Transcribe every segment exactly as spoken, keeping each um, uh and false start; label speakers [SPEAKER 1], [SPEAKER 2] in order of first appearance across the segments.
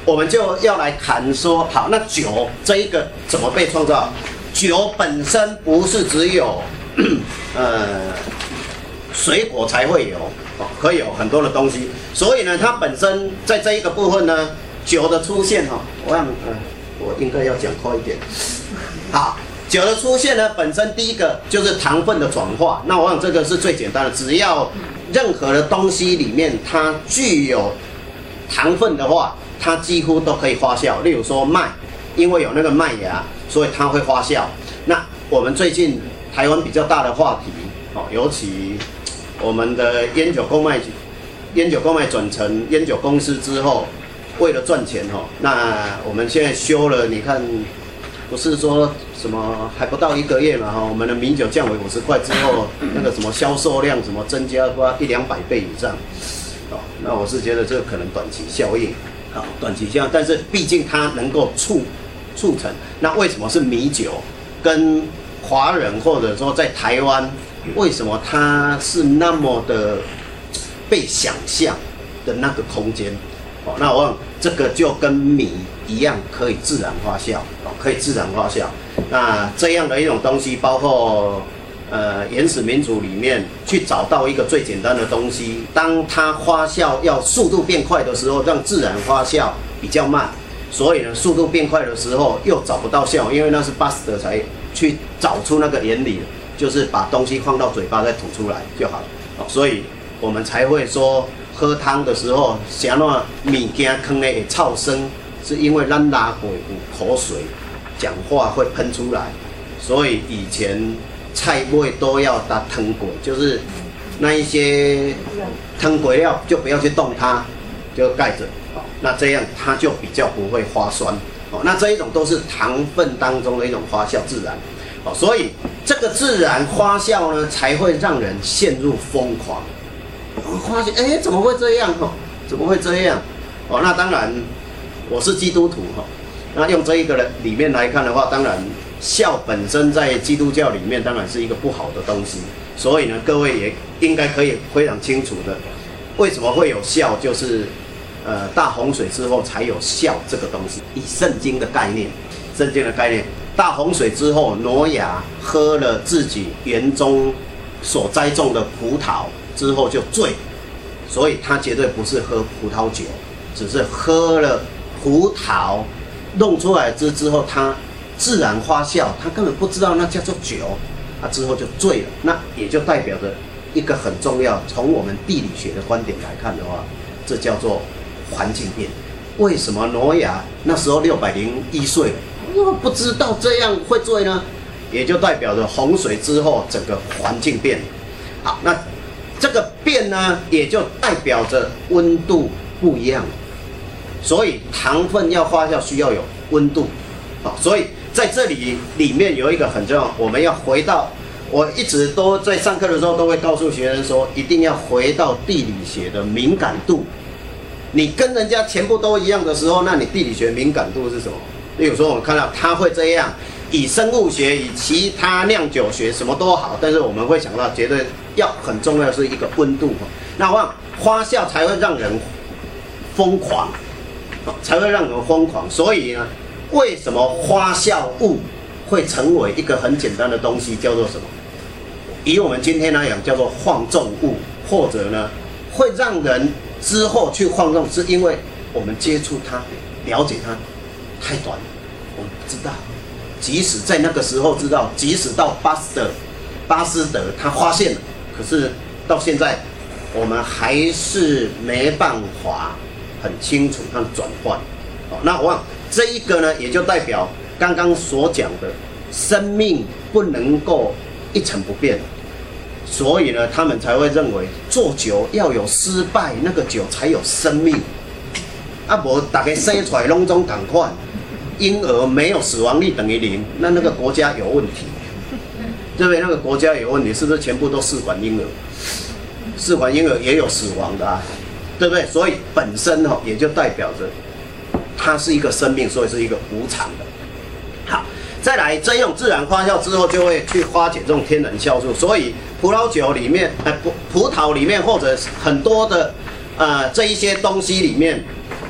[SPEAKER 1] 我们就要来谈说，好，那酒这一个怎么被创造？酒本身不是只有呃水果才会有，哦，可以有很多的东西。所以呢，它本身在这一个部分呢，酒的出现哈，哦，我想，呃，我应该要讲快一点。好，酒的出现呢，本身第一个就是糖分的转化。那我想这个是最简单的，只要任何的东西里面它具有糖分的话，它几乎都可以发酵。例如说麦，因为有那个麦芽，所以它会发酵。那我们最近台湾比较大的话题，哦，尤其我们的烟酒公卖，烟酒公卖转成烟酒公司之后，为了赚钱哦，那我们现在修了，你看，不是说什么还不到一个月嘛哈，我们的米酒降为五十块之后，那个什么销售量什么增加过一两百倍以上，哦，那我是觉得这个可能短期效应。好，短期效应，但是毕竟它能够促促成。那为什么是米酒？跟华人或者说在台湾，为什么它是那么的被想象的那个空间？哦，那我想这个就跟米一样，可以自然发酵，哦，可以自然发酵。那这样的一种东西，包括呃原始民族里面去找到一个最简单的东西，当它发酵要速度变快的时候，让自然发酵比较慢。所以呢，速度变快的时候又找不到效，因为那是巴斯德才去找出那个原理，就是把东西放到嘴巴再吐出来就好了。哦，所以我们才会说喝汤的时候，什么物件坑的会臭声，是因为咱拉过有口水，讲话会喷出来。所以以前菜尾都要打汤粿，就是那一些汤粿料就不要去动它，就盖着。那这样它就比较不会发酸，哦，那这一种都是糖分当中的一种发酵自然，哦，所以这个自然发酵呢，才会让人陷入疯狂。我发现，哎，怎么会这样？哦，怎么会这样？哦，那当然，我是基督徒哈，那用这一个里面来看的话，当然笑本身在基督教里面当然是一个不好的东西，所以呢，各位也应该可以非常清楚的，为什么会有笑，就是。呃，大洪水之后才有笑这个东西。以圣经的概念，圣经的概念，大洪水之后，挪亚喝了自己园中所栽种的葡萄之后就醉，所以他绝对不是喝葡萄酒，只是喝了葡萄弄出来之之后，他自然发酵，他根本不知道那叫做酒，他之后就醉了。那也就代表着一个很重要，从我们地理学的观点来看的话，这叫做。环境变，为什么挪亚那时候六百零一岁，我不知道这样会醉呢？也就代表着洪水之后整个环境变。好，那这个变呢，也就代表着温度不一样。所以糖分要发酵需要有温度。好，所以在这里里面有一个很重要，我们要回到，我一直都在上课的时候都会告诉学生说，一定要回到地理学的敏感度。你跟人家全部都一样的时候，那你地理学敏感度是什么？例如说，我们看到它会这样，以生物学、以其他酿酒学什么都好，但是我们会想到，绝对要很重要的是一个温度。那我想发酵才会让人疯狂，才会让人疯狂。所以呢，为什么发酵物会成为一个很简单的东西，叫做什么？以我们今天来讲，叫做放纵物，或者呢，会让人。之后去放纵，是因为我们接触它、了解它太短了，我们不知道。即使在那个时候知道，即使到巴斯德、巴斯德他发现了，可是到现在我们还是没办法很清楚它的转换。哦，那我想这一个呢，也就代表刚刚所讲的，生命不能够一成不变。所以呢，他们才会认为做酒要有失败，那个酒才有生命。啊，无大家生出来拢总同款，婴儿没有死亡率等于零，那那个国家有问题，对不对？那个国家有问题，是不是全部都试管婴儿？试管婴儿也有死亡的啊，对不对？所以本身哈、哦、也就代表着它是一个生命，所以是一个无常的。好。再来，这种自然发酵之后，就会去化解这种天然酵素。所以葡萄酒里面，呃，葡葡萄里面或者很多的，呃，这一些东西里面，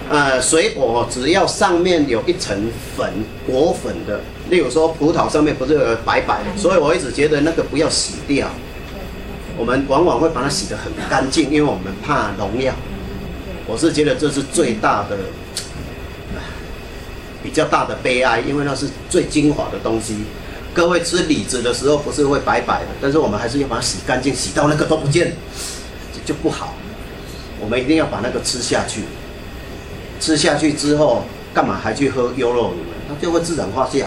[SPEAKER 1] 呃，水果只要上面有一层粉果粉的，例如说葡萄上面不是有白白的，所以我一直觉得那个不要洗掉，我们往往会把它洗得很干净，因为我们怕农药。我是觉得这是最大的、比较大的悲哀，因为那是最精华的东西。各位吃李子的时候不是会白白的，但是我们还是要把它洗干净，洗到那个都不见，就不好。我们一定要把那个吃下去。吃下去之后，干嘛还去喝优酪乳呢？它就会自然发酵，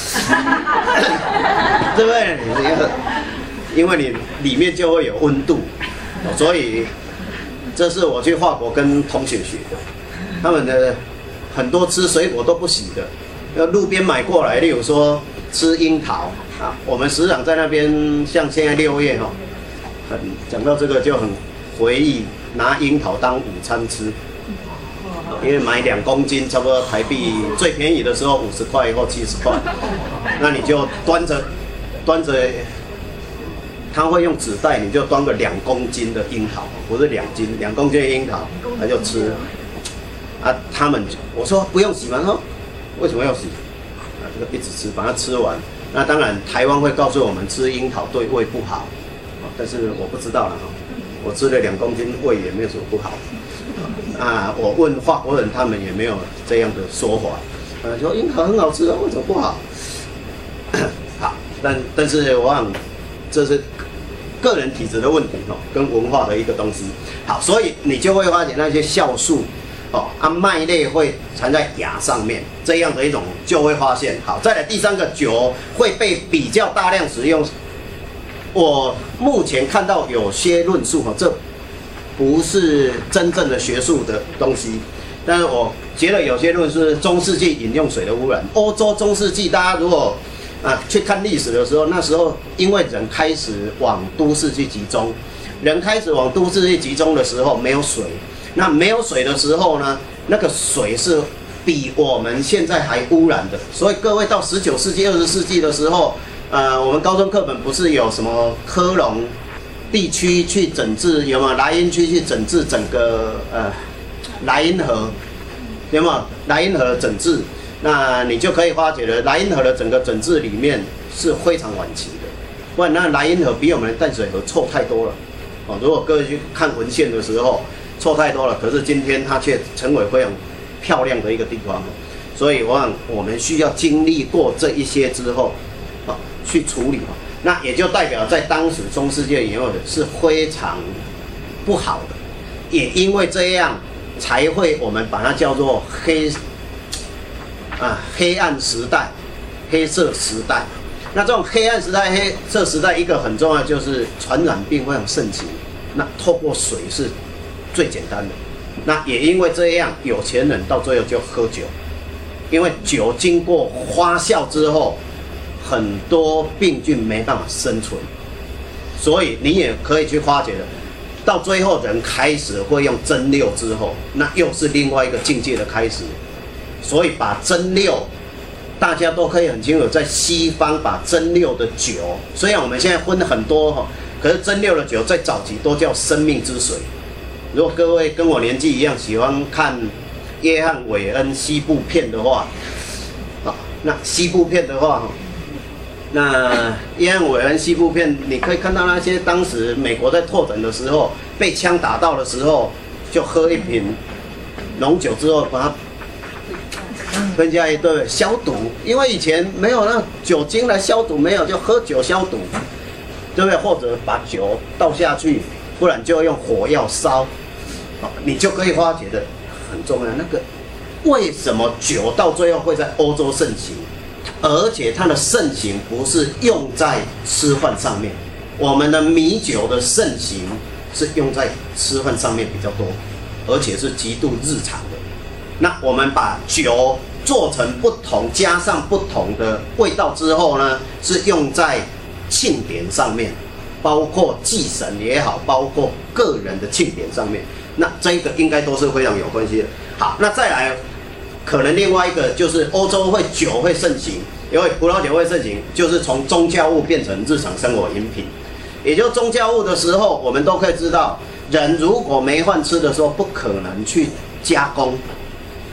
[SPEAKER 1] 对不对？因为你里面就会有温度，所以这是我去法国跟同学学的。他们的很多吃水果都不洗的，要路边买过来，例如说吃樱桃啊，我们时常在那边，像现在六月哈，很讲到这个就很回忆，拿樱桃当午餐吃。因为买两公斤，差不多台币最便宜的时候五十块或七十块，那你就端着端着，他会用纸袋，你就端个两公斤的樱桃，不是两斤，两公斤的樱桃，他就吃。啊，他们我说不用洗吗？他说为什么要洗？啊，这个一直吃，把它吃完。那当然，台湾会告诉我们吃樱桃对胃不好，但是我不知道了哈。我吃了两公斤，胃也没有什么不好。啊，我问法国人，他们也没有这样的说法。呃，说樱桃很好吃啊，为什么不好？好，但但是我想这是个人体质的问题哦，跟文化的一个东西。好，所以你就会发现那些酵素哦，啊麦类会缠在芽上面，这样的一种就会发现。好，再来第三个，酒会被比较大量使用。我目前看到有些论述哈，这不是真正的学术的东西，但是我觉得有些论述是中世纪饮用水的污染。欧洲中世纪，大家如果啊去看历史的时候，那时候因为人开始往都市去集中，人开始往都市去集中的时候没有水，那没有水的时候呢，那个水是比我们现在还污染的。所以各位到十九世纪、二十世纪的时候，呃，我们高中课本不是有什么科隆地区去整治，有没有莱茵区去整治整个呃莱茵河，有没有莱茵河的整治？那你就可以发觉了，莱茵河的整个整治里面是非常晚期的，不然那莱茵河比我们的淡水河臭太多了。哦，如果各位去看文献的时候，臭太多了，可是今天它却成为非常漂亮的一个地方。所以我想我们需要经历过这一些之后，啊，去处理。那也就代表在当时中世纪饮用的是非常不好的，也因为这样才会我们把它叫做黑啊黑暗时代、黑色时代。那这种黑暗时代、黑色时代，一个很重要就是传染病非常盛行。那透过水是最简单的。那也因为这样，有钱人到最后就喝酒，因为酒经过发酵之后，很多病菌没办法生存，所以你也可以去发觉的，到最后人开始会用蒸馏之后，那又是另外一个境界的开始。所以把蒸馏，大家都可以很清楚，在西方把蒸馏的酒，虽然我们现在分很多哈，可是蒸馏的酒在早期都叫生命之水。如果各位跟我年纪一样喜欢看约翰韦恩西部片的话，啊，那西部片的话，那约翰韦恩西部片，你可以看到那些当时美国在拓展的时候，被枪打到的时候，就喝一瓶浓酒之后，把它分加一对消毒，因为以前没有那酒精来消毒，没有就喝酒消毒，对不对？或者把酒倒下去，不然就用火药烧，你就可以发觉的很重要。那个为什么酒到最后会在欧洲盛行？而且它的盛行不是用在吃饭上面，我们的米酒的盛行是用在吃饭上面比较多，而且是极度日常的。那我们把酒做成不同，加上不同的味道之后呢，是用在庆典上面，包括祭神也好，包括个人的庆典上面。那这个应该都是非常有关系的。好，那再来。可能另外一个就是欧洲会酒会盛行，因为葡萄酒会盛行，就是从宗教物变成日常生活饮品。也就宗教物的时候，我们都可以知道，人如果没饭吃的时候，不可能去加工，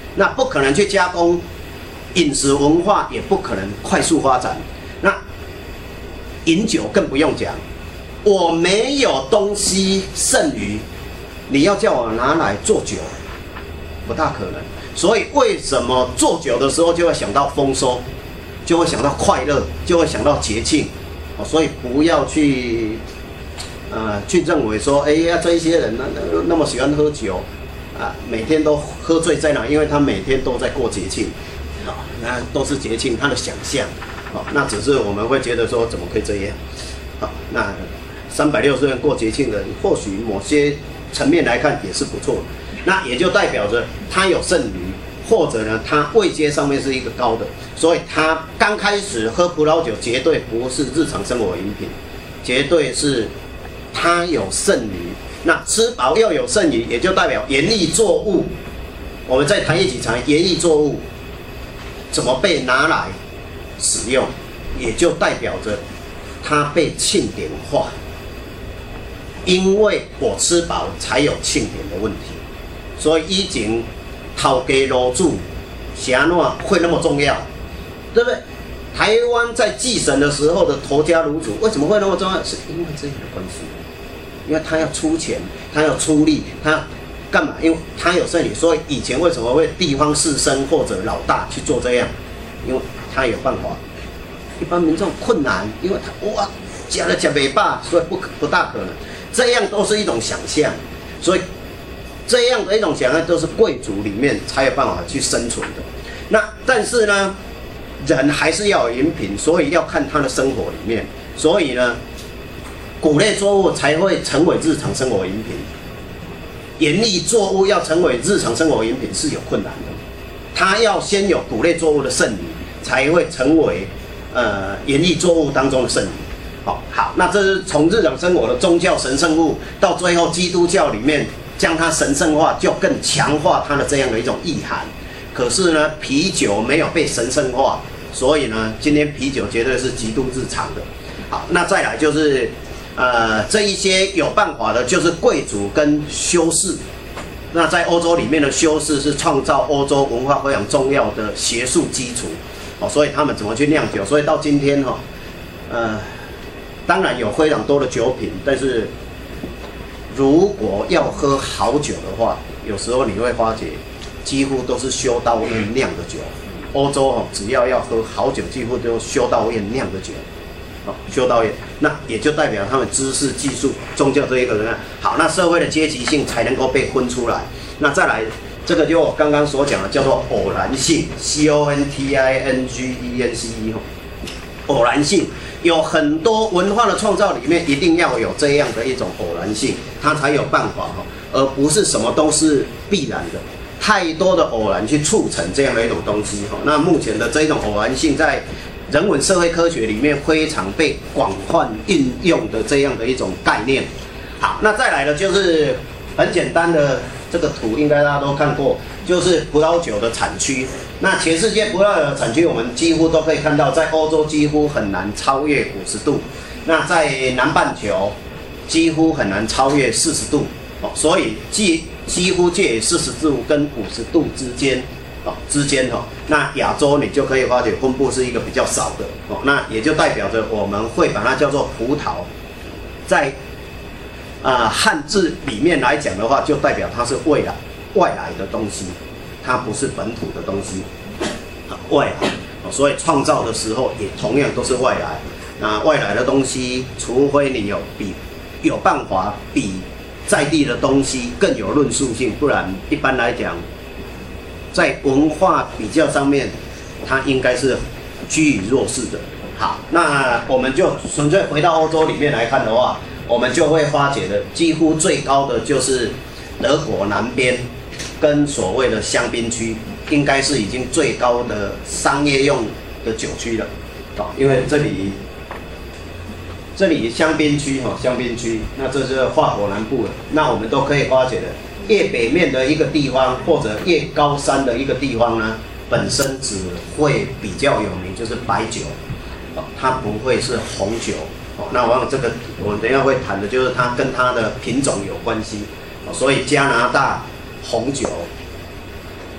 [SPEAKER 1] 那不可能去加工，饮食文化也不可能快速发展。那饮酒更不用讲，我没有东西剩余，你要叫我拿来做酒，不大可能。所以为什么做酒的时候就会想到丰收，就会想到快乐，就会想到节庆？哦，所以不要去，呃，去认为说，哎呀，这一些人呢那么喜欢喝酒，啊，每天都喝醉在哪？因为他每天都在过节庆，啊，那都是节庆，他的想象。好，那只是我们会觉得说，怎么可以这样？好，那三百六十天过节庆的人，或许某些层面来看也是不错的。那也就代表着他有剩余，或者呢，他位阶上面是一个高的，所以他刚开始喝葡萄酒绝对不是日常生活饮品，绝对是他有剩余。那吃饱又有剩余，也就代表园艺作物。我们再谈一起谈园艺作物怎么被拿来使用，也就代表着它被庆典化，因为我吃饱才有庆典的问题。所以以前头家卤煮是安怎会那么重要，对不对？台湾在祭神的时候的头家卤煮为什么会那么重要？是因为这样的关系，因为他要出钱，他要出力，他干嘛？因为他有剩余，所以以前为什么会地方士绅或者老大去做这样？因为他有办法。一般民众困难，因为他哇吃了吃袂饱，所以不不大可能。这样都是一种想象，所以这样的一种想象都是贵族里面才有办法去生存的。那但是呢，人还是要有饮品，所以要看他的生活里面。所以呢，谷类作物才会成为日常生活饮品。园艺作物要成为日常生活饮品是有困难的，它要先有谷类作物的剩余，才会成为呃园艺作物当中的剩余。好，好，那这是从日常生活的宗教神圣物，到最后基督教里面将它神圣化，就更强化它的这样的一种意涵。可是呢，啤酒没有被神圣化，所以呢，今天啤酒绝对是极度日常的。好，那再来就是。呃，这一些有办法的，就是贵族跟修士。那在欧洲里面的修士是创造欧洲文化非常重要的学术基础，哦，所以他们怎么去酿酒？所以到今天哈、哦，呃，当然有非常多的酒品，但是如果要喝好酒的话，有时候你会发觉，几乎都是修道院酿的酒。欧洲哦，只要要喝好酒，几乎都修道院酿的酒。修道院，那也就代表他们知识、技术、宗教这一个人好，那社会的阶级性才能够被分出来。那再来，这个就我刚刚所讲的叫做偶然性 ，C O N T I N G E N C E 偶然性有很多文化的创造里面一定要有这样的一种偶然性，它才有办法哈，而不是什么都是必然的。太多的偶然去促成这样的一种东西哈。那目前的这种偶然性在人文社会科学里面非常被广泛运用的这样的一种概念。好，那再来的就是很简单的这个图，应该大家都看过，就是葡萄酒的产区。那全世界葡萄酒的产区，我们几乎都可以看到，在欧洲几乎很难超越五十度，那在南半球几乎很难超越四十度。哦，所以几几乎介于四十度跟五十度之间。哦，之间哦，那亚洲你就可以发觉分布是一个比较少的哦，那也就代表着我们会把它叫做葡萄，在啊、呃、汉字里面来讲的话，就代表它是未来外来的东西，它不是本土的东西，啊外来哦，所以创造的时候也同样都是外来。那外来的东西，除非你有比有办法比在地的东西更有论述性，不然一般来讲。在文化比较上面，它应该是居于弱势的。好，那我们就纯粹回到欧洲里面来看的话，我们就会发觉的，几乎最高的就是德国南边跟所谓的香槟区，应该是已经最高的商业用的酒区了。好，因为这里这里香槟区哈，香槟区，那这是法国南部了，那我们都可以发觉的。越北面的一个地方，或者越高山的一个地方呢，本身只会比较有名，就是白酒，哦，它不会是红酒，哦，那往往这个我们等一下会谈的，就是它跟它的品种有关系，哦，所以加拿大红酒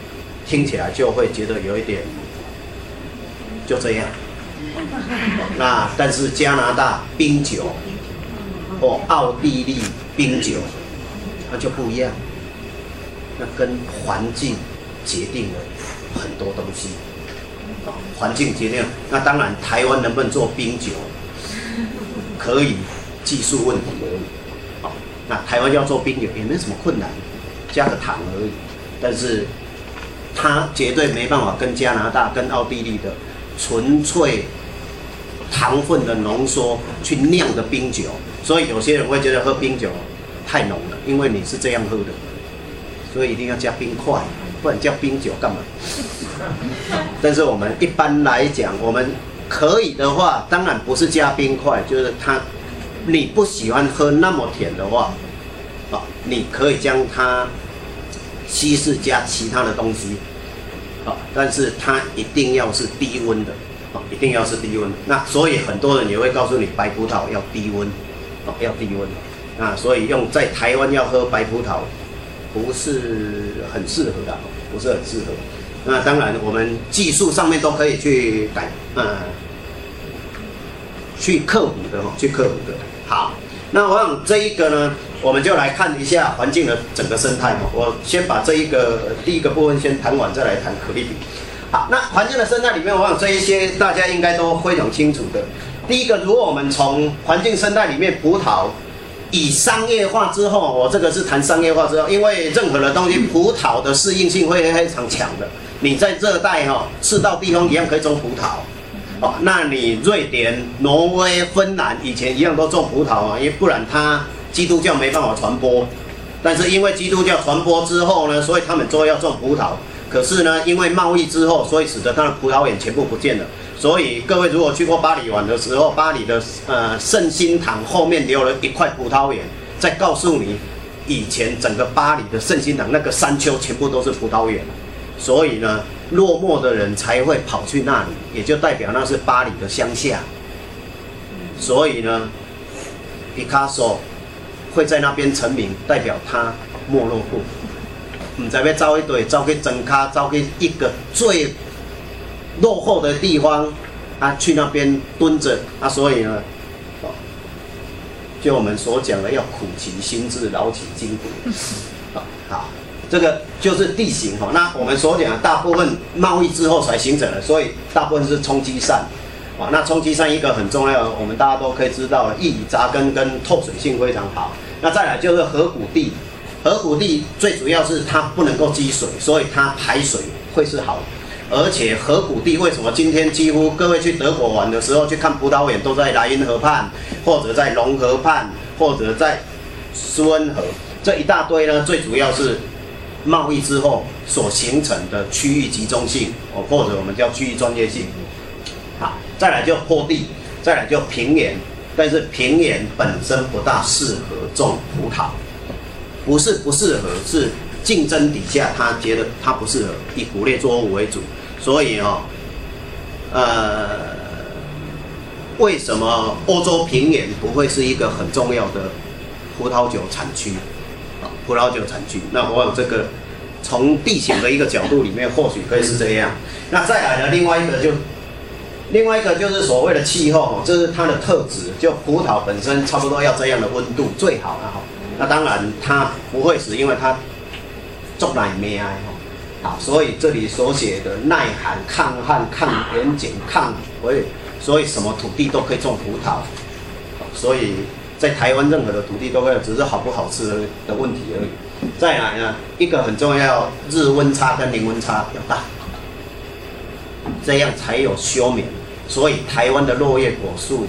[SPEAKER 1] 听起来就会觉得有一点就这样。那但是加拿大冰酒或奥地利冰酒，那就不一样，那跟环境决定了很多东西。环境决定，那当然台湾能不能做冰酒，可以，技术问题而已。好，那台湾要做冰酒也没什么困难，加个糖而已。但是它绝对没办法跟加拿大、跟奥地利的纯粹糖分的浓缩去酿的冰酒。所以有些人会觉得喝冰酒太浓了，因为你是这样喝的，所以一定要加冰块，不然叫冰酒干嘛？但是我们一般来讲，我们可以的话，当然不是加冰块，就是它，你不喜欢喝那么甜的话，啊，你可以将它稀释加其他的东西，啊，但是它一定要是低温的，啊，一定要是低温的。那所以很多人也会告诉你，白葡萄要低温，啊，要低温。啊，所以用在台湾要喝白葡萄，不是很适合的，不是很适合。那当然，我们技术上面都可以去改，呃，去克服的哈，去克服的。好，那我想这一个呢，我们就来看一下环境的整个生态哈。我先把这一个第一个部分先谈完，再来谈可丽比。好，那环境的生态里面，我想这一些大家应该都非常清楚的。第一个，如果我们从环境生态里面葡萄以商业化之后，我这个是谈商业化之后，因为任何的东西，葡萄的适应性会非常强的。你在热带哈、哦，赤道地方一样可以种葡萄，哦，那你瑞典、挪威、芬兰以前一样都种葡萄啊，因为不然它基督教没办法传播。但是因为基督教传播之后呢，所以他们都要种葡萄。可是呢，因为贸易之后，所以使得它的葡萄园全部不见了。所以各位如果去过巴黎玩的时候，巴黎的呃圣心堂后面留了一块葡萄园，再告诉你，以前整个巴黎的圣心堂那个山丘全部都是葡萄园。所以呢，落寞的人才会跑去那里，也就代表那是巴黎的乡下。所以呢，皮卡索会在那边成名，代表他没落过。唔知要走一队，走去真卡，走去一个最落后的地方，啊，去那边蹲着啊，所以呢，哦，就我们所讲的，要苦其心志，劳其筋骨。好，好。这个就是地形哈，那我们所讲的大部分贸易之后才形成的，所以大部分是冲积扇，啊，那冲积扇一个很重要，我们大家都可以知道，易以扎根跟透水性非常好。那再来就是河谷地，河谷地最主要是它不能够积水，所以它排水会是好的。而且河谷地为什么今天几乎各位去德国玩的时候去看葡萄园都在莱茵河畔，或者在龙河畔，或者在苏恩河，这一大堆呢，最主要是贸易之后所形成的区域集中性，哦，或者我们叫区域专业性。好，再来就坡地，再来就平原，但是平原本身不大适合种葡萄，不是不适合，是竞争底下他觉得它不适合，以谷类作物为主，所以哦，呃，为什么欧洲平原不会是一个很重要的葡萄酒产区？葡萄酒产区，那我有这个从地形的一个角度里面，或许可以是这样。那再来呢，另外一个就，另外一个就是所谓的气候，这是它的特质，就葡萄本身差不多要这样的温度最好了哈。那当然它不会死，因为它重奶咩啊，好，所以这里所写的耐寒、抗旱、抗盐碱、抗所以所以什么土地都可以种葡萄，所以。在台湾任何的土地都可以，只是好不好吃的问题而已。再来呢，一个很重要，日温差跟零温差要大，这样才有休眠。所以台湾的落叶果树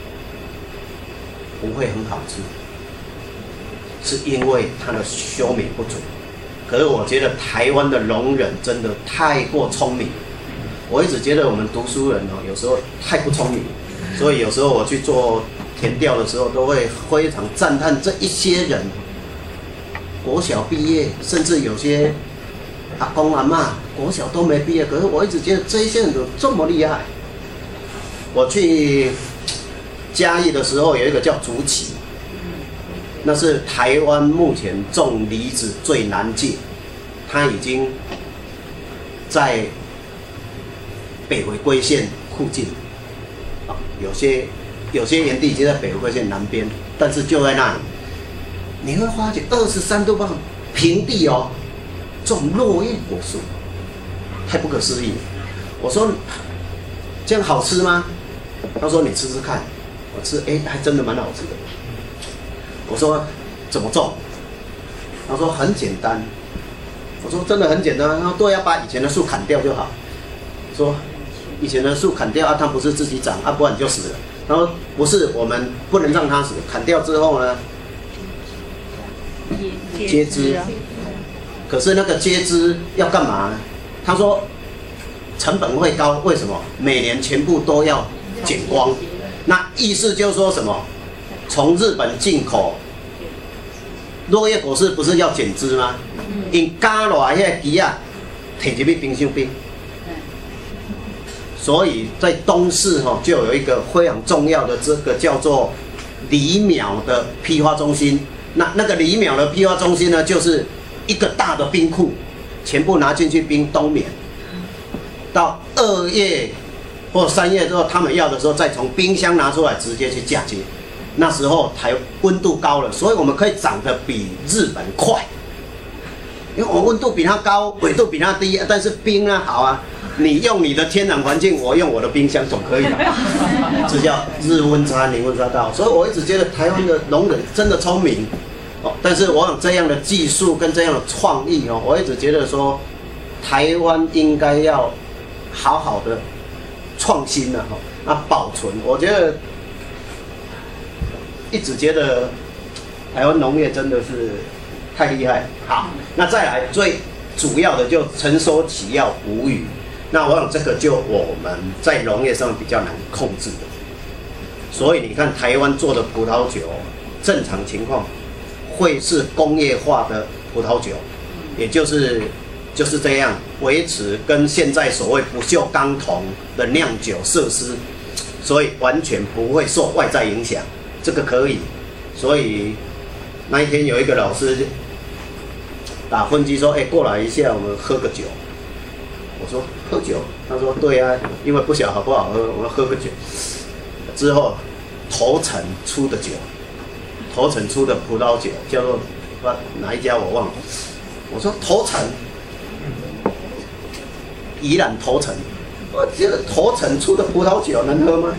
[SPEAKER 1] 不会很好吃，是因为它的休眠不足。可是我觉得台湾的农人真的太过聪明，我一直觉得我们读书人哦，有时候太不聪明，所以有时候我去做田调的时候，都会非常赞叹这一些人，国小毕业，甚至有些阿公阿嬷国小都没毕业，可是我一直觉得这一些人怎么这么厉害。我去嘉义的时候，有一个叫竹崎，那是台湾目前种梨子最难界，它已经在北回归线附近，啊，有些有些园地已经在北回归线南边，但是就在那里，你会发觉二十三度半平地哦，种落叶果树，太不可思议了。我说这样好吃吗？他说你吃吃看。我吃，哎，还真的蛮好吃的。我说怎么种？他说很简单。我说真的很简单。他说对，要把以前的树砍掉就好。说以前的树砍掉啊，它不是自己长啊，不然你就死了。他说不是，我们不能让它死，砍掉之后呢，接枝。可是那个接枝要干嘛呢？他说成本会高，为什么？每年全部都要剪光。那意思就是说什么？从日本进口落叶果实不是要剪枝吗？因加落来迄个枝啊，摕入去冰箱冰。所以在东市哈、哦、就有一个非常重要的这个叫做梨苗的批发中心。那那个梨苗的批发中心呢，就是一个大的冰库，全部拿进去冰冬眠，到二月。或三月之后，他们要的时候再从冰箱拿出来，直接去嫁接。那时候台温度高了，所以我们可以长得比日本快，因为我温度比它高，纬度比它低，但是冰呢好啊，你用你的天然环境，我用我的冰箱总可以吧？这叫日温差、年温差大。所以我一直觉得台湾的农人真的聪明哦，但是我有这样的技术跟这样的创意哦，我一直觉得说，台湾应该要好好的。创新了哈，那保存，我觉得一直觉得台湾农业真的是太厉害。好，那再来最主要的就成熟期要无雨，那我想这个就我们在农业上比较难控制的。所以你看台湾做的葡萄酒，正常情况会是工业化的葡萄酒，也就是。就是这样维持跟现在所谓不锈钢桶的酿酒设施，所以完全不会受外在影响，这个可以。所以那一天有一个老师打分机说：“哎、欸，过来一下，我们喝个酒。”我说：“喝酒？”他说：“对啊，因为不晓得好不好喝，我们喝个酒。”之后头城出的酒，头城出的葡萄酒叫做哪一家我忘了。我说：“头城。”宜兰头城，我觉得头城出的葡萄酒能喝吗？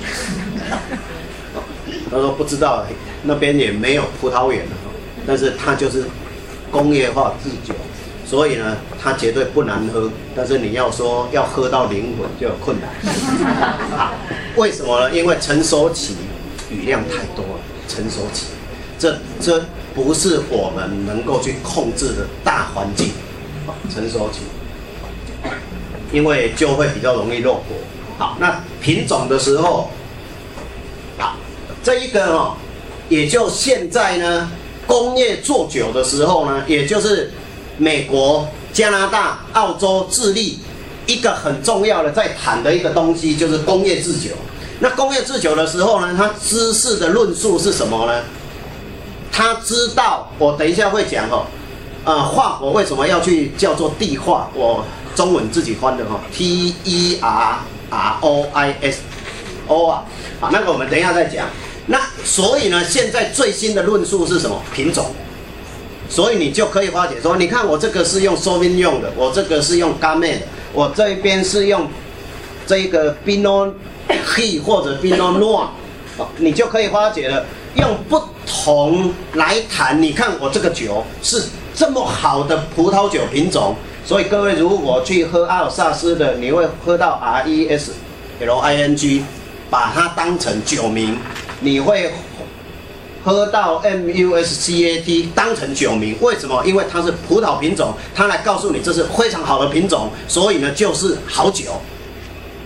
[SPEAKER 1] 他说不知道，那边也没有葡萄园，但是它就是工业化制酒，所以呢，它绝对不难喝。但是你要说要喝到灵魂就有困难。为什么呢？因为成熟期雨量太多了，成熟期，这这不是我们能够去控制的大环境。成熟期。因为就会比较容易落果。好，那品种的时候，好，这一个哦，也就现在呢，工业做酒的时候呢，也就是美国、加拿大、澳洲、智利一个很重要的在谈的一个东西，就是工业制酒。那工业制酒的时候呢，它知识的论述是什么呢？他知道，我等一下会讲哦，呃，化我为什么要去叫做地化？我中文自己翻的哈 ，T E R R O I S O 啊，好，那个我们等一下再讲。那所以呢，现在最新的论述是什么？品种。所以你就可以化解说，你看我这个是用 Sauvignon 的，我这个是用 Gamay 的，我这边是用这个 Pinot Gris 或者 Pinot Noir， 你就可以化解了。用不同来谈，你看我这个酒是这么好的葡萄酒品种。所以各位如果去喝阿尔萨斯的，你会喝到 R E S L I N G， 把它当成酒名；你会喝到 M U S C A T 当成酒名。为什么？因为它是葡萄品种，它来告诉你这是非常好的品种，所以呢就是好酒。